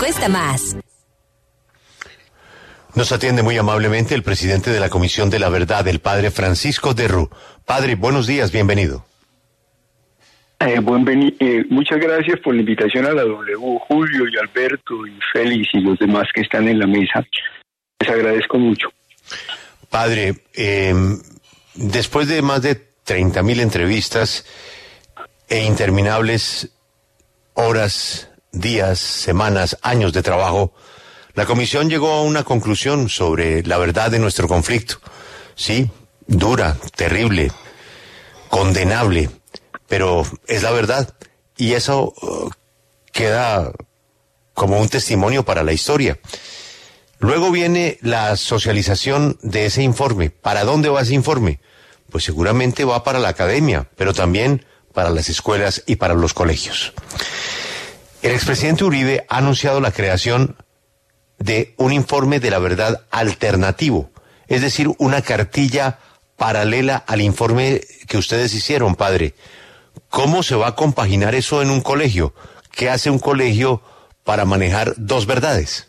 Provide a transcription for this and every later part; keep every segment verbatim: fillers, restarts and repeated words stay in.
cuesta más. Nos atiende muy amablemente el presidente de la Comisión de la Verdad, el padre Francisco Derru. Padre, buenos días, bienvenido. Eh, buen veni- eh, muchas gracias por la invitación a la W, Julio y Alberto y Félix y los demás que están en la mesa. Les agradezco mucho. Padre, eh, después de más de treinta mil entrevistas e interminables horas, días, semanas, años de trabajo, la comisión llegó a una conclusión sobre la verdad de nuestro conflicto. Sí, dura, terrible, condenable, pero es la verdad. Y eso uh, queda como un testimonio para la historia. Luego viene la socialización de ese informe. ¿Para dónde va ese informe? Pues seguramente va para la academia, pero también para las escuelas y para los colegios. El expresidente Uribe ha anunciado la creación de un informe de la verdad alternativo, es decir, una cartilla paralela al informe que ustedes hicieron, padre. ¿Cómo se va a compaginar eso en un colegio? ¿Qué hace un colegio para manejar dos verdades?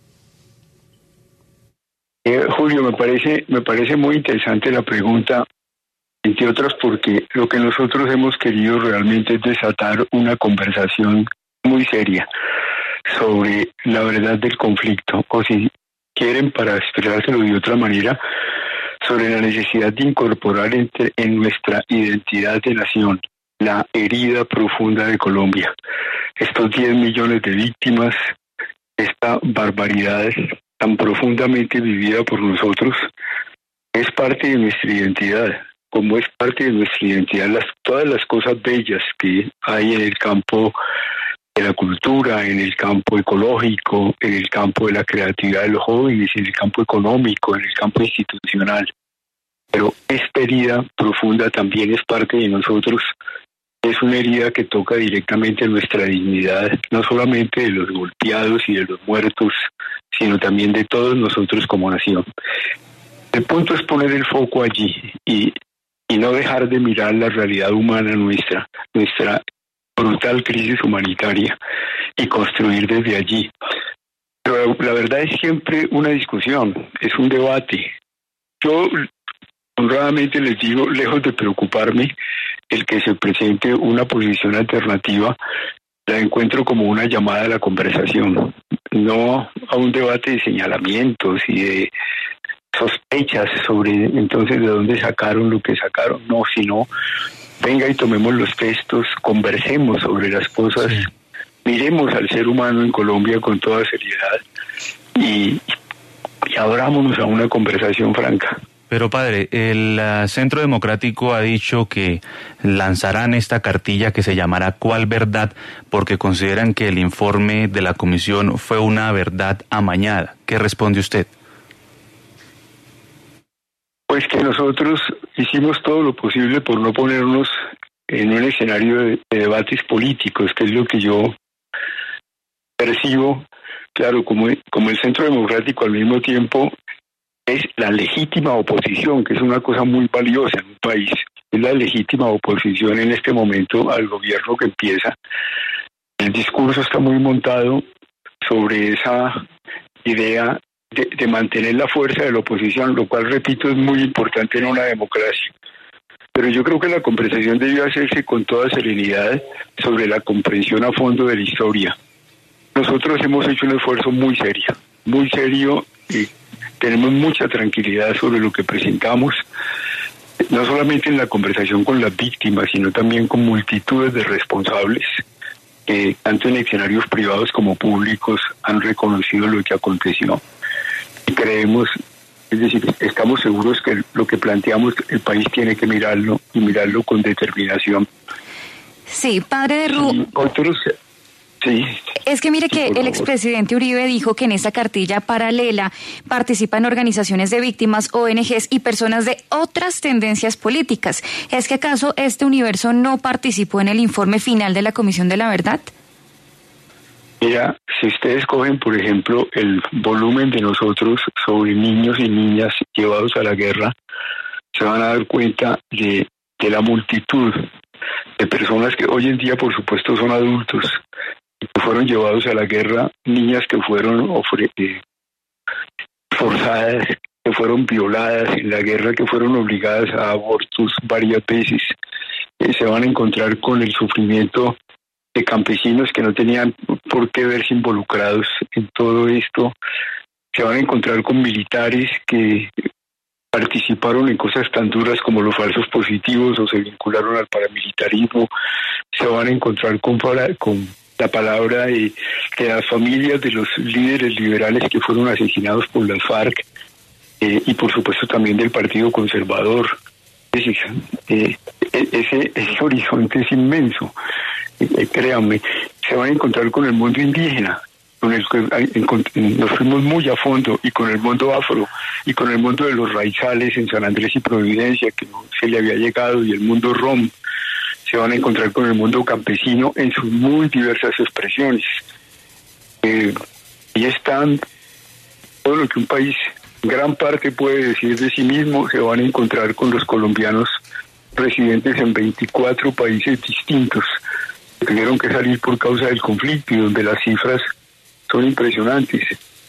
Eh, Julio, me parece, me parece muy interesante la pregunta, entre otras porque lo que nosotros hemos querido realmente es desatar una conversación muy seria sobre la verdad del conflicto, o si quieren, para expresárselo de otra manera, sobre la necesidad de incorporar entre, en nuestra identidad de nación la herida profunda de Colombia. Estos diez millones de víctimas, esta barbaridad tan profundamente vivida por nosotros, es parte de nuestra identidad, como es parte de nuestra identidad las, todas las cosas bellas que hay en el campo de la cultura, en el campo ecológico, en el campo de la creatividad de los jóvenes, en el campo económico, en el campo institucional. Pero esta herida profunda también es parte de nosotros. Es una herida que toca directamente nuestra dignidad, no solamente de los golpeados y de los muertos, sino también de todos nosotros como nación. El punto es poner el foco allí y, y no dejar de mirar la realidad humana nuestra, nuestra brutal crisis humanitaria, y construir desde allí. Pero la verdad es siempre una discusión, es un debate. Yo honradamente les digo, lejos de preocuparme el que se presente una posición alternativa, la encuentro como una llamada a la conversación, no a un debate de señalamientos y de sospechas sobre entonces de dónde sacaron lo que sacaron, no, sino venga y tomemos los textos, conversemos sobre las cosas, sí. Miremos al ser humano en Colombia con toda seriedad y, y abrámonos a una conversación franca. Pero padre, el uh, Centro Democrático ha dicho que lanzarán esta cartilla que se llamará ¿Cuál verdad? Porque consideran que el informe de la comisión fue una verdad amañada. ¿Qué responde usted? Pues que nosotros hicimos todo lo posible por no ponernos en un escenario de, de debates políticos, que es lo que yo percibo. Claro, como, como el Centro Democrático al mismo tiempo es la legítima oposición, que es una cosa muy valiosa en un país, es la legítima oposición en este momento al gobierno que empieza. El discurso está muy montado sobre esa idea De, de mantener la fuerza de la oposición, lo cual, repito, es muy importante en una democracia. Pero yo creo que la conversación debió hacerse con toda serenidad sobre la comprensión a fondo de la historia. Nosotros hemos hecho un esfuerzo muy serio, muy serio, y tenemos mucha tranquilidad sobre lo que presentamos, no solamente en la conversación con las víctimas, sino también con multitudes de responsables que, tanto en escenarios privados como públicos, han reconocido lo que aconteció. Creemos, es decir, estamos seguros que lo que planteamos el país tiene que mirarlo y mirarlo con determinación. Sí, padre Derru. Y otros, sí. Es que mire que el expresidente Uribe dijo que en esta cartilla paralela participan organizaciones de víctimas, O N Ges y personas de otras tendencias políticas. ¿Es que acaso este universo no participó en el informe final de la Comisión de la Verdad? Mira, si ustedes cogen, por ejemplo, el volumen de nosotros sobre niños y niñas llevados a la guerra, se van a dar cuenta de, de la multitud de personas que hoy en día, por supuesto, son adultos, que fueron llevados a la guerra, niñas que fueron ofre- eh, forzadas, que fueron violadas en la guerra, que fueron obligadas a abortos varias veces. Eh, se van a encontrar con el sufrimiento de campesinos que no tenían por qué verse involucrados en todo esto. Se van a encontrar con militares que participaron en cosas tan duras como los falsos positivos o se vincularon al paramilitarismo. Se van a encontrar con, para, con la palabra de, de las familias de los líderes liberales que fueron asesinados por las FARC eh, y por supuesto también del Partido Conservador. Ese, eh, ese, ese horizonte es inmenso, eh, créanme. Se van a encontrar con el mundo indígena, con el que nos fuimos muy a fondo, y con el mundo afro, y con el mundo de los raizales en San Andrés y Providencia, que no se le había llegado, y el mundo rom. Se van a encontrar con el mundo campesino en sus muy diversas expresiones. Eh, y están todo lo que un país, gran parte, puede decir de sí mismo. Se van a encontrar con los colombianos residentes en veinticuatro países distintos, que tuvieron que salir por causa del conflicto y donde las cifras son impresionantes.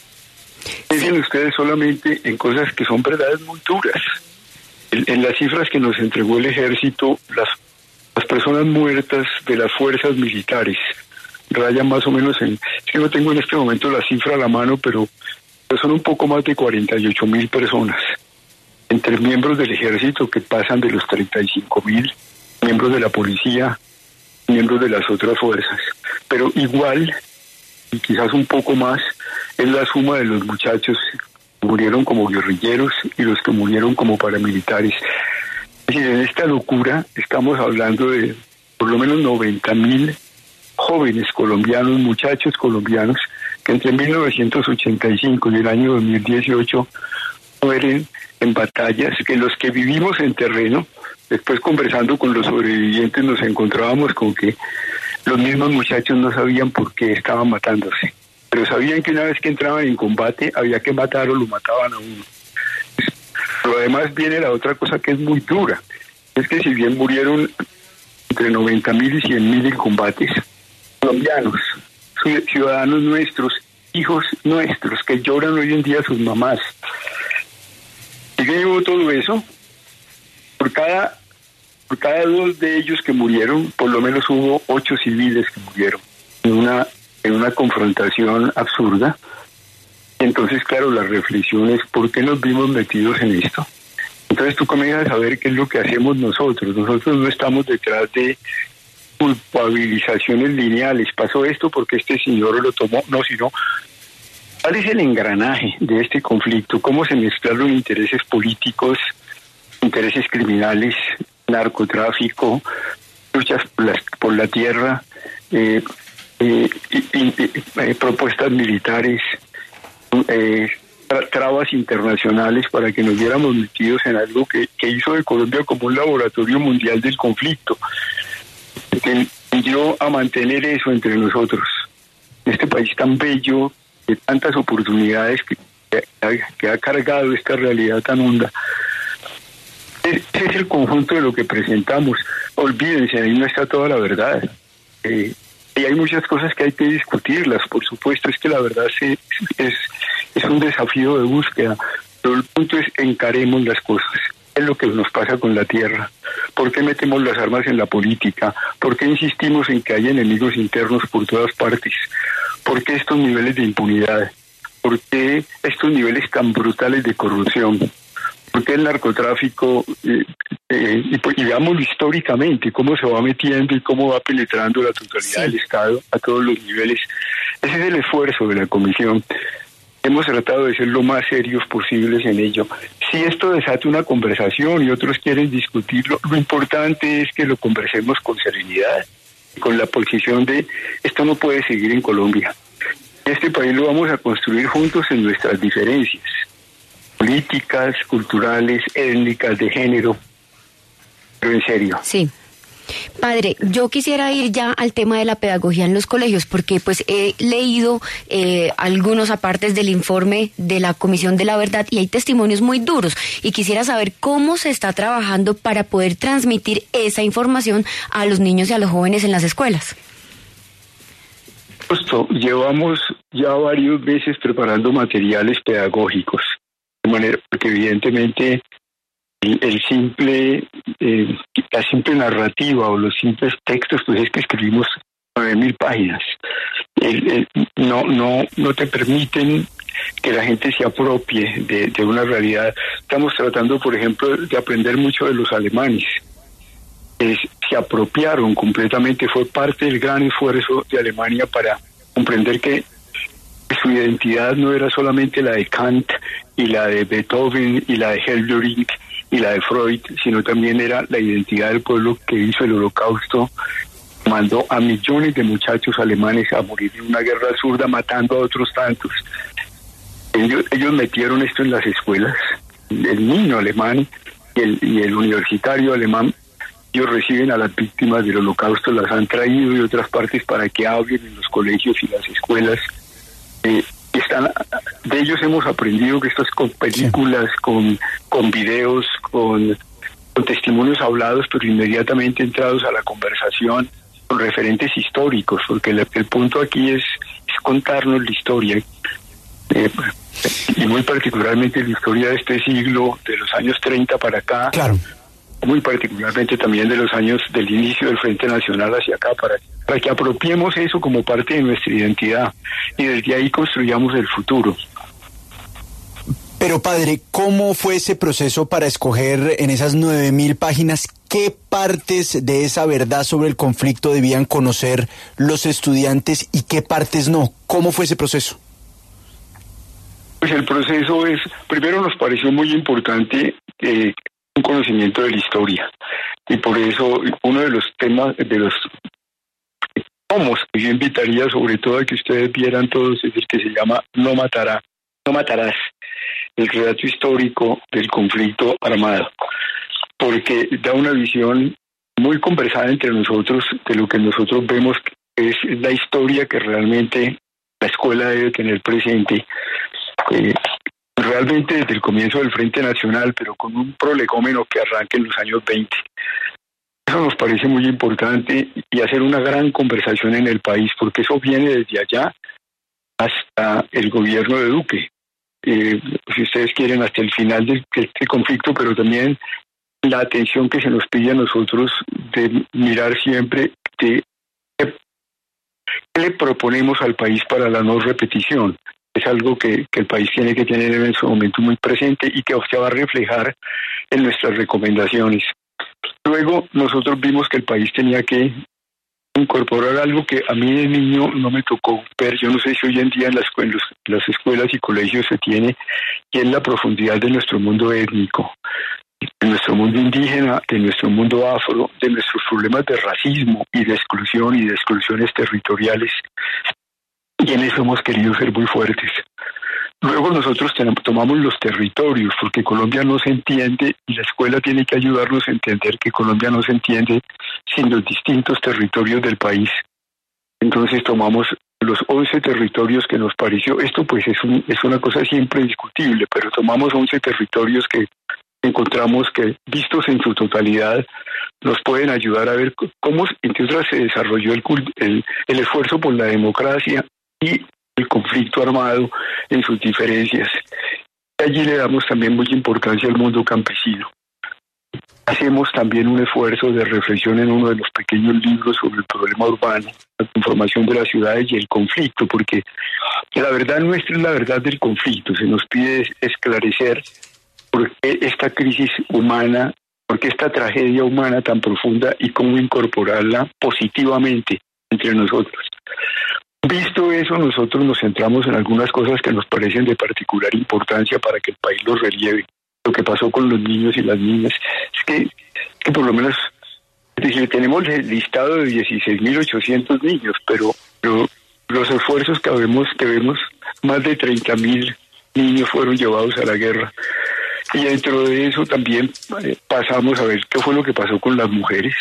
Piensen ustedes solamente en cosas que son verdades muy duras. En, en las cifras que nos entregó el ejército, las, las personas muertas de las fuerzas militares rayan más o menos en... Es que no tengo en este momento la cifra a la mano, pero son un poco más de cuarenta y ocho mil personas. Entre miembros del ejército, que pasan de los treinta y cinco mil, miembros de la policía, miembros de las otras fuerzas. Pero igual, y quizás un poco más, es la suma de los muchachos que murieron como guerrilleros y los que murieron como paramilitares. Es decir, en esta locura estamos hablando de por lo menos noventa mil jóvenes colombianos, muchachos colombianos, que entre mil novecientos ochenta y cinco y el año dos mil dieciocho mueren en batallas, que los que vivimos en terreno, después conversando con los sobrevivientes, nos encontrábamos con que los mismos muchachos no sabían por qué estaban matándose, pero sabían que una vez que entraban en combate había que matar o lo mataban a uno. Pero además viene la otra cosa que es muy dura, es que si bien murieron entre noventa mil y cien mil en combates, colombianos, ciudadanos nuestros, hijos nuestros, que lloran hoy en día a sus mamás, y que llevó todo eso, por cada por cada dos de ellos que murieron, por lo menos hubo ocho civiles que murieron en una en una confrontación absurda. Entonces, claro, la reflexión es ¿por qué nos vimos metidos en esto? Entonces tú comienzas a ver qué es lo que hacemos nosotros. Nosotros no estamos detrás de culpabilizaciones lineales. Pasó esto porque este señor lo tomó, no, sino ¿cuál es el engranaje de este conflicto? ¿Cómo se mezclaron intereses políticos, intereses criminales, narcotráfico, luchas por la, por la tierra, eh, eh, eh, eh, propuestas militares, eh, tra- trabas internacionales para que nos viéramos metidos en algo que, que hizo de Colombia como un laboratorio mundial del conflicto? Tendió a mantener eso entre nosotros. Este país tan bello, de tantas oportunidades, que, que, que ha cargado esta realidad tan honda. Ese es el conjunto de lo que presentamos. Olvídense, ahí no está toda la verdad. Eh, y hay muchas cosas que hay que discutirlas, por supuesto. Es que la verdad se, es, es un desafío de búsqueda. Pero el punto es, encaremos las cosas. Es lo que nos pasa con la tierra. ¿Por qué metemos las armas en la política? ¿Por qué insistimos en que hay enemigos internos por todas partes? ¿Por qué estos niveles de impunidad? ¿Por qué estos niveles tan brutales de corrupción? ¿Por qué el narcotráfico, eh, eh, y, y veámoslo históricamente, cómo se va metiendo y cómo va penetrando la totalidad sí. del Estado a todos los niveles? Ese es el esfuerzo de la Comisión. Hemos tratado de ser lo más serios posibles en ello. Si esto desata una conversación y otros quieren discutirlo, lo importante es que lo conversemos con serenidad, con la posición de esto no puede seguir en Colombia. Este país lo vamos a construir juntos en nuestras diferencias políticas, culturales, étnicas, de género, pero en serio. Sí. Padre, yo quisiera ir ya al tema de la pedagogía en los colegios, porque pues he leído eh, algunos apartes del informe de la Comisión de la Verdad y hay testimonios muy duros y quisiera saber cómo se está trabajando para poder transmitir esa información a los niños y a los jóvenes en las escuelas. Justo, llevamos ya varios meses preparando materiales pedagógicos, de manera que evidentemente el, el simple, eh, la simple narrativa o los simples textos, pues es que escribimos nueve mil páginas. El, el, no, no, no te permiten que la gente se apropie de, de una realidad. Estamos tratando, por ejemplo, de aprender mucho de los alemanes. Es, se apropiaron completamente, fue parte del gran esfuerzo de Alemania para comprender que su identidad no era solamente la de Kant y la de Beethoven y la de Hölderlin y la de Freud, sino también era la identidad del pueblo que hizo el Holocausto, mandó a millones de muchachos alemanes a morir en una guerra absurda, matando a otros tantos. Ellos, ellos metieron esto en las escuelas, el niño alemán y el, y el universitario alemán. Ellos reciben a las víctimas del Holocausto, las han traído de otras partes para que hablen en los colegios y las escuelas. Eh, están, de ellos hemos aprendido que esto es con películas, sí. con, con videos, con, con testimonios hablados, pero inmediatamente entrados a la conversación, con referentes históricos, porque el, el punto aquí es, es contarnos la historia. Eh, y muy particularmente la historia de este siglo, de los años treinta para acá. Claro. Muy particularmente también de los años del inicio del Frente Nacional hacia acá, para, para que apropiemos eso como parte de nuestra identidad y desde ahí construyamos el futuro. Pero padre, ¿cómo fue ese proceso para escoger en esas nueve mil páginas qué partes de esa verdad sobre el conflicto debían conocer los estudiantes y qué partes no? ¿Cómo fue ese proceso? Pues el proceso es, primero nos pareció muy importante eh, un conocimiento de la historia, y por eso uno de los temas, de los tomos que yo invitaría sobre todo a que ustedes vieran todos, es el que se llama No matará, no matarás, el relato histórico del conflicto armado, porque da una visión muy conversada entre nosotros de lo que nosotros vemos que es la historia que realmente la escuela debe tener presente. Eh, realmente desde el comienzo del Frente Nacional, pero con un prolegómeno que arranque en los años veinte. Eso nos parece muy importante y hacer una gran conversación en el país, porque eso viene desde allá hasta el gobierno de Duque. Eh, si ustedes quieren, hasta el final de este conflicto, pero también la atención que se nos pide a nosotros de mirar siempre de qué le proponemos al país para la no repetición. Es algo que, que el país tiene que tener en ese momento muy presente y que se va a reflejar en nuestras recomendaciones. Luego nosotros vimos que el país tenía que incorporar algo que a mí de niño no me tocó ver, yo no sé si hoy en día en las, en los, las escuelas y colegios se tiene, y es la profundidad de nuestro mundo étnico, de nuestro mundo indígena, de nuestro mundo afro, de nuestros problemas de racismo y de exclusión y de exclusiones territoriales. Y en eso hemos querido ser muy fuertes. Luego nosotros tenemos, tomamos los territorios, porque Colombia no se entiende y la escuela tiene que ayudarnos a entender que Colombia no se entiende sin los distintos territorios del país. Entonces tomamos los once territorios que nos pareció, esto pues es, un, es una cosa siempre discutible, pero tomamos once territorios que encontramos que, vistos en su totalidad, nos pueden ayudar a ver cómo, entre otras, se desarrolló el, el, el esfuerzo por la democracia y el conflicto armado en sus diferencias. Allí le damos también mucha importancia al mundo campesino. Hacemos también un esfuerzo de reflexión en uno de los pequeños libros sobre el problema urbano, la conformación de las ciudades y el conflicto, porque la verdad nuestra es la verdad del conflicto. Se nos pide esclarecer por qué esta crisis humana, por qué esta tragedia humana tan profunda y cómo incorporarla positivamente entre nosotros. Visto eso, nosotros nos centramos en algunas cosas que nos parecen de particular importancia para que el país los relieve. Lo que pasó con los niños y las niñas es que, que por lo menos, es decir, tenemos el listado de dieciséis mil ochocientos niños, pero, pero los esfuerzos que vemos, que vemos, más de treinta mil niños fueron llevados a la guerra. Y dentro de eso también eh, pasamos a ver qué fue lo que pasó con las mujeres,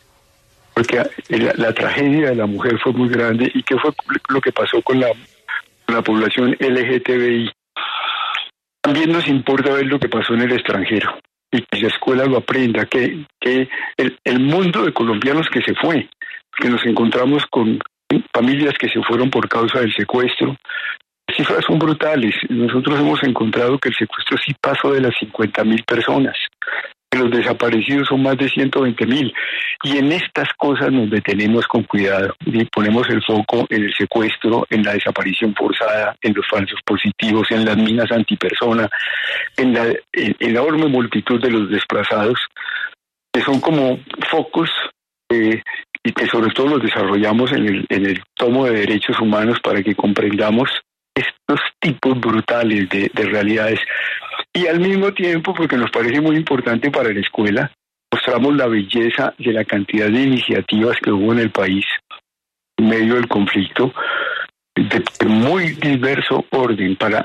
porque la, la tragedia de la mujer fue muy grande, y qué fue lo que pasó con la, con la población L G T B I. También nos importa ver lo que pasó en el extranjero y que la escuela lo aprenda, que, que el, el mundo de colombianos que se fue, que nos encontramos con familias que se fueron por causa del secuestro. Las cifras son brutales. Nosotros hemos encontrado que el secuestro sí pasó de las cincuenta mil personas. Los desaparecidos son más de ciento veinte mil. Y en estas cosas nos detenemos con cuidado y ponemos el foco en el secuestro, en la desaparición forzada, en los falsos positivos, en las minas antipersona, en la en, en la enorme multitud de los desplazados, que son como focos eh, y que sobre todo los desarrollamos en el, en el tomo de derechos humanos para que comprendamos estos tipos brutales de, de realidades. Y al mismo tiempo, porque nos parece muy importante para la escuela, mostramos la belleza de la cantidad de iniciativas que hubo en el país en medio del conflicto, de, de muy diverso orden, para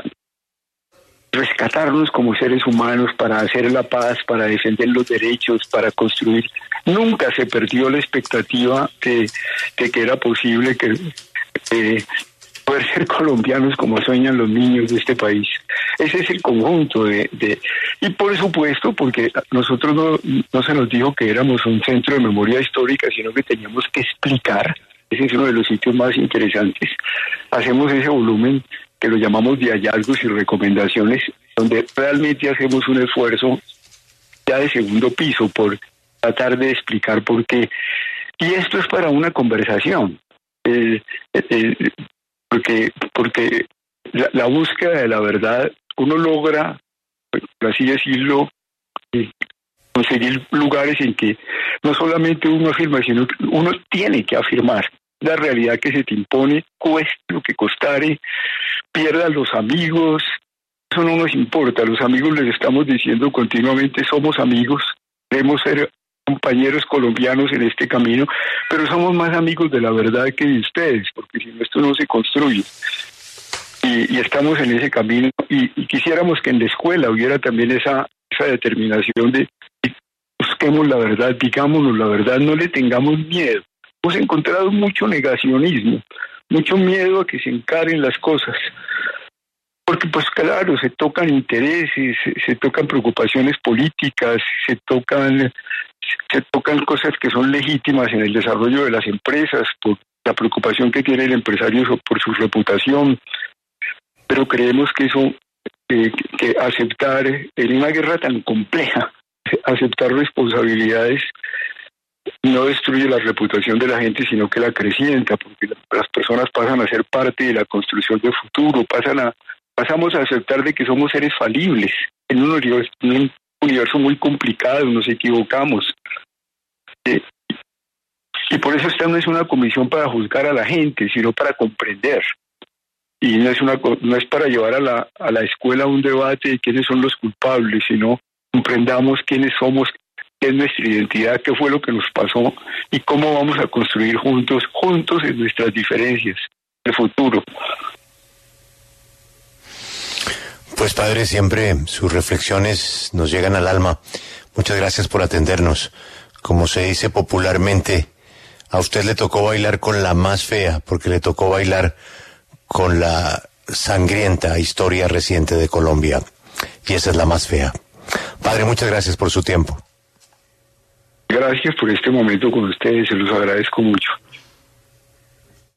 rescatarnos como seres humanos, para hacer la paz, para defender los derechos, para construir. Nunca se perdió la expectativa de, de que era posible que eh, poder ser colombianos como sueñan los niños de este país. Ese es el conjunto de... de y por supuesto, porque nosotros no, no se nos dijo que éramos un centro de memoria histórica, sino que teníamos que explicar. Ese es uno de los sitios más interesantes. Hacemos ese volumen que lo llamamos de hallazgos y recomendaciones, donde realmente hacemos un esfuerzo ya de segundo piso por tratar de explicar por qué. Y esto es para una conversación. Eh, eh, porque porque la, la búsqueda de la verdad, uno logra, por así decirlo, eh, conseguir lugares en que no solamente uno afirma, sino que uno tiene que afirmar la realidad que se te impone, cueste lo que costare, pierdas los amigos, eso no nos importa. A los amigos les estamos diciendo continuamente, somos amigos, queremos ser compañeros colombianos en este camino, pero somos más amigos de la verdad que de ustedes, porque si no, esto no se construye. Y, y estamos en ese camino, y, y quisiéramos que en la escuela hubiera también esa, esa determinación de busquemos la verdad, digámonos la verdad, no le tengamos miedo. Hemos encontrado mucho negacionismo, mucho miedo a que se encaren las cosas, porque pues claro, se tocan intereses, se, se tocan preocupaciones políticas, se tocan se tocan cosas que son legítimas en el desarrollo de las empresas, por la preocupación que tiene el empresario por su reputación, pero creemos que eso, eh, que aceptar en una guerra tan compleja, aceptar responsabilidades no destruye la reputación de la gente, sino que la acrecienta, porque las personas pasan a ser parte de la construcción del futuro, pasan a, pasamos a aceptar de que somos seres falibles en un universo, en un universo muy complicado, nos equivocamos. Eh, y por eso esta no es una comisión para juzgar a la gente, sino para comprender. Y no es una no es para llevar a la a la escuela un debate de quiénes son los culpables, sino comprendamos quiénes somos, qué es nuestra identidad, qué fue lo que nos pasó y cómo vamos a construir juntos, juntos en nuestras diferencias, el futuro. Pues padre, siempre sus reflexiones nos llegan al alma. Muchas gracias por atendernos. Como se dice popularmente, a usted le tocó bailar con la más fea, porque le tocó bailar con la sangrienta historia reciente de Colombia. Y esa es la más fea. Padre, muchas gracias por su tiempo. Gracias por este momento con ustedes, se los agradezco mucho.